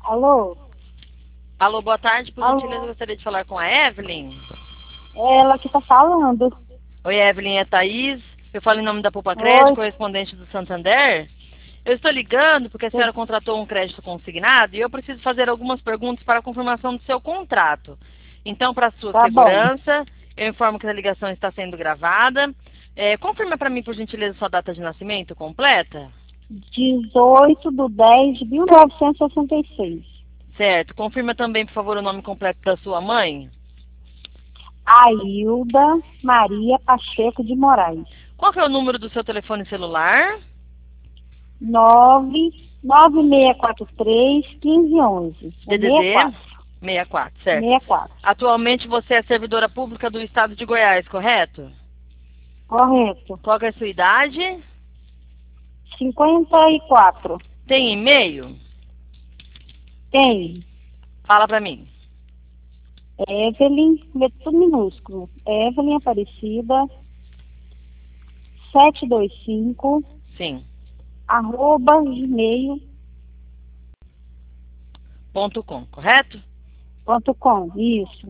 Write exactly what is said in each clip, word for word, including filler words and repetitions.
Alô? Alô, boa tarde. Por gentileza, eu Alô? gostaria de falar com a Evelyn. É ela que tá falando. Oi, Evelyn, é Thaís. Eu falo em nome da Poupa Crédito, Oi. correspondente do Santander. Eu estou ligando porque a senhora contratou um crédito consignado e eu preciso fazer algumas perguntas para a confirmação do seu contrato. Então, para sua Tá bom. segurança, eu informo que a ligação está sendo gravada. É, confirma para mim, por gentileza, sua data de nascimento completa. dezoito de dez de mil novecentos e sessenta e seis. Certo. Confirma também, por favor, o nome completo da sua mãe. Ailda Maria Pacheco de Moraes. Qual que é o número do seu telefone celular? nove nove seis quatro três um cinco um um. É D D D sessenta e quatro. sessenta e quatro, certo. sessenta e quatro. Atualmente você é servidora pública do estado de Goiás, correto? Correto. Qual que é a sua idade? cinquenta e quatro. Tem e-mail? Tem. Fala pra mim. Evelyn, é tudo minúsculo. Evelyn Aparecida, setecentos e vinte e cinco, Sim. arroba gmail Ponto com, correto? ponto com. Isso.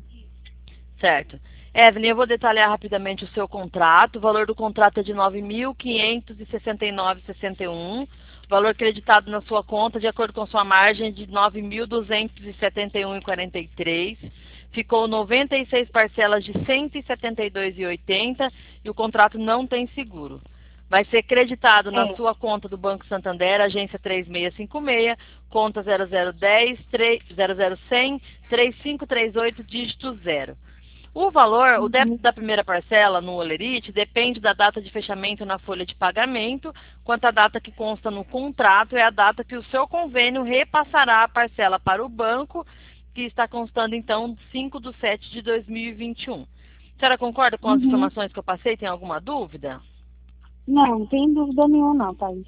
Certo. Evelyn, eu vou detalhar rapidamente o seu contrato. O valor do contrato é de nove mil quinhentos e sessenta e nove reais e sessenta e um centavos. Valor creditado na sua conta, de acordo com sua margem, de nove mil duzentos e setenta e um reais e quarenta e três centavos. Ficou noventa e seis parcelas de cento e setenta e dois reais e oitenta centavos e o contrato não tem seguro. Vai ser creditado na É. sua conta do Banco Santander, agência três seis cinco seis, conta zero zero um zero, zero zero cem, três cinco três oito, dígito zero. O valor, o débito Uhum. da primeira parcela no Olerite depende da data de fechamento na folha de pagamento, quanto a data que consta no contrato é a data que o seu convênio repassará a parcela para o banco, que está constando então cinco de sete de dois mil e vinte e um. A senhora concorda com as Uhum. informações que eu passei? Tem alguma dúvida? Não, não tem dúvida nenhuma não, Thaís.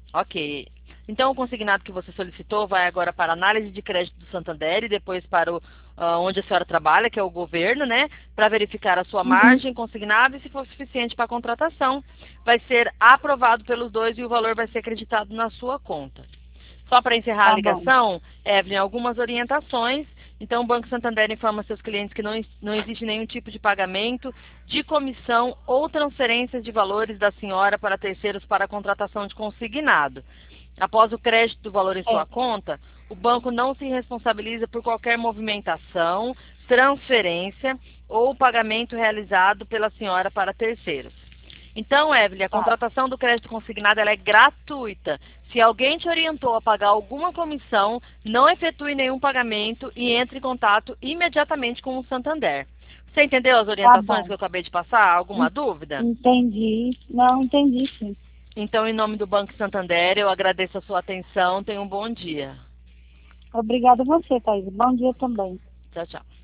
Ok. Então, o consignado que você solicitou vai agora para a análise de crédito do Santander e depois para o, ah, onde a senhora trabalha, que é o governo, né? Para verificar a sua Uhum. margem consignada e, se for suficiente para a contratação, vai ser aprovado pelos dois e o valor vai ser acreditado na sua conta. Só para encerrar a Tá bom. ligação, Evelyn, algumas orientações. Então, o Banco Santander informa seus clientes que não, não existe nenhum tipo de pagamento de comissão ou transferências de valores da senhora para terceiros para a contratação de consignado. Após o crédito do valor em sua É. conta, o banco não se responsabiliza por qualquer movimentação, transferência ou pagamento realizado pela senhora para terceiros. Então, Evelyn, a Tá. contratação do crédito consignado ela é gratuita. Se alguém te orientou a pagar alguma comissão, não efetue nenhum pagamento e entre em contato imediatamente com o Santander. Você entendeu as Tá orientações bom. que eu acabei de passar? Alguma En- dúvida? Entendi. Não, entendi sim. Então, em nome do Banco Santander, eu agradeço a sua atenção. Tenha um bom dia. Obrigada a você, Thaís. Bom dia também. Tchau, tchau.